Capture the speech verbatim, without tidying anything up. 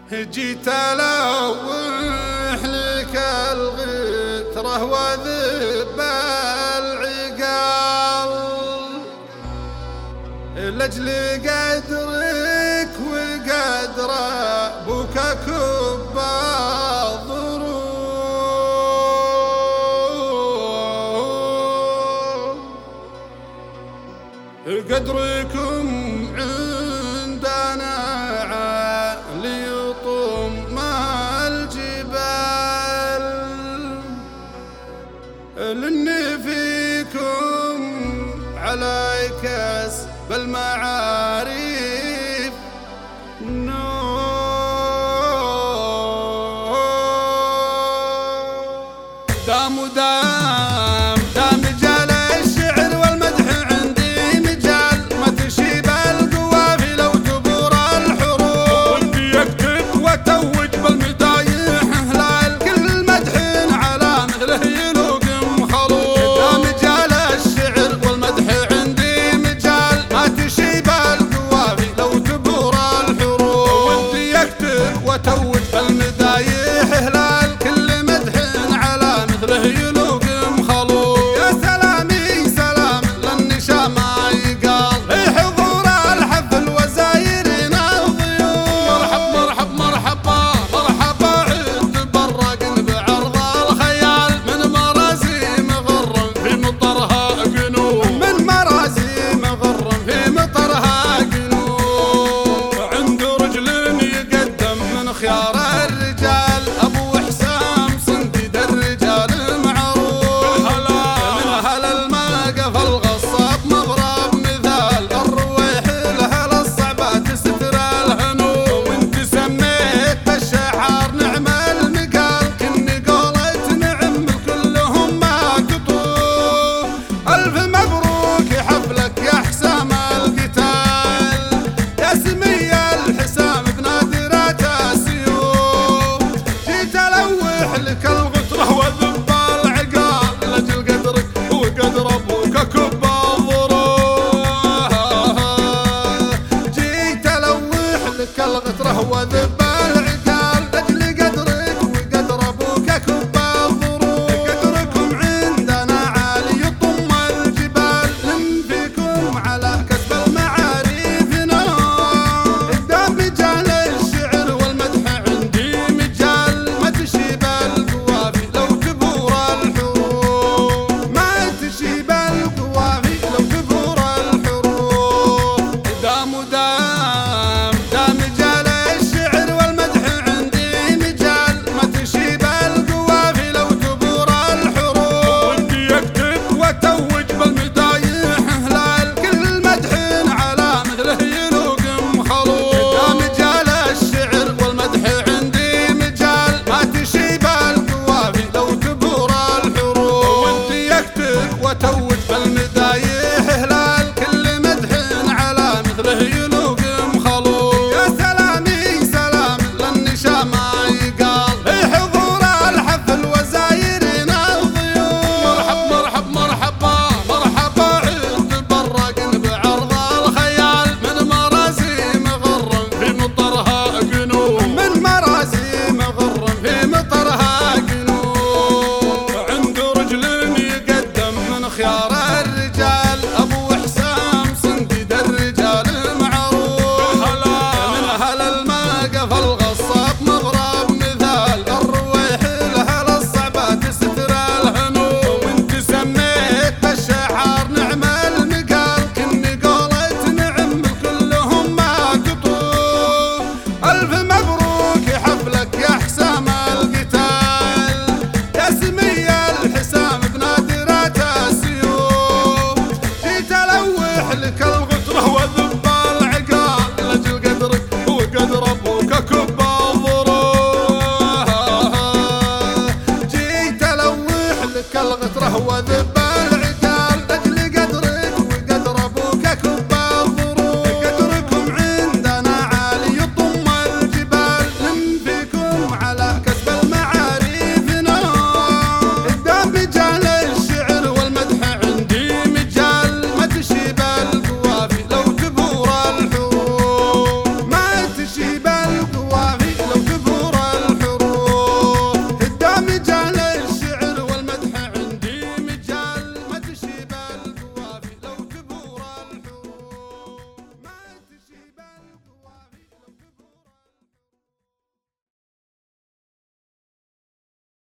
جيت الوح لك الغتره وذب العقال لاجل قدرك وقدر ابوك كب الضروب قدركم عندنا عالي طم الجبال لأن فيكم على كسب المعارف نور دام ودام دام جال الشعر والمدح عندي مجال ما تشيب القوافي لو تبور الحروف ودي يكتب وتوج بالمدايح هلال كل مدح على مثله يلوق مخلوق دام جال الشعر والمدح عندي مجال ما تشيب القوافي لو تبور الحروف ودي يكتب وتوج بالمدايح هلال كل مدح على مثله يلوق مخلوق يا سلامي سلام للنشا ما يقال في حضور الحفل وزايرنا الضيوف مرحب مرحب مرحبا مرحبا عند برق بعرض الخيال من مرازي مغرم في مطرها قنوب من مرازي مغرم في مطرها قنوب عند رجل يقدم من خيار الرجال ابو حسام صنديد الرجال معروف من هلا الماقف الغصاب مضرب مثال الرويح لهلا الصعبات ستر الهنوب وانت سميت الشعار نعم المقال كني قولت نعم كلهم ما قطوف الف مبروك حفلك يا حسام القتال يا سمي الحسام بنادرات السيوف جيت الوح لك الغتره وذب العقال لاجل قدرك وقدر ابوك كب الضروب جيت الوح لك الغتره وذب العقال لاجل قدرك وقدر ابوك كب الضروب قدركم عندنا عالي يطم الجبال لم فيكم على كسب المعارف نار قدام رجال الشعر والمدح عندي مجال ما تشيب القوافي لو تبور الحروف ما تشيب القوافي لو تبور الحروف دام ودام دام جال الشعر والمدح عندي مجال ما تشيب القوافي لو تبور الحروف ودي يكتب وتوج بالمدايح هلال كل مدح على مثله يلوق مخلوق دام جال الشعر والمدح عندي مجال ما تشيب القوافي لو تبور الحروف ودي يكتب وتوج بالمدايح هلال كل مدح على مثله يلوق مخلوق يا سلامي سلام للنشا ما يقال في حضور الحفل وزايرنا الضيوف مرحب مرحب مرحبا مرحبا عند برق بعرض الخيال من مرازي مغرم في مطرها قنوب من مرازي مغرم في مطرها قنوب عند رجل يقدم من خيار الرجال ابو حسام صنديد الرجال معروف من هلا الماقف الغصاب مضرب مثال الرويح لهلا الصعبات ستر الهنوب وانت سميت الشعار نعم المقال كني قولت نعم كلهم ما قطوف الف مبروك حفلك يا حسام القتال يا سمي الحسام بنادرات السيوف جيت الوح لك الغ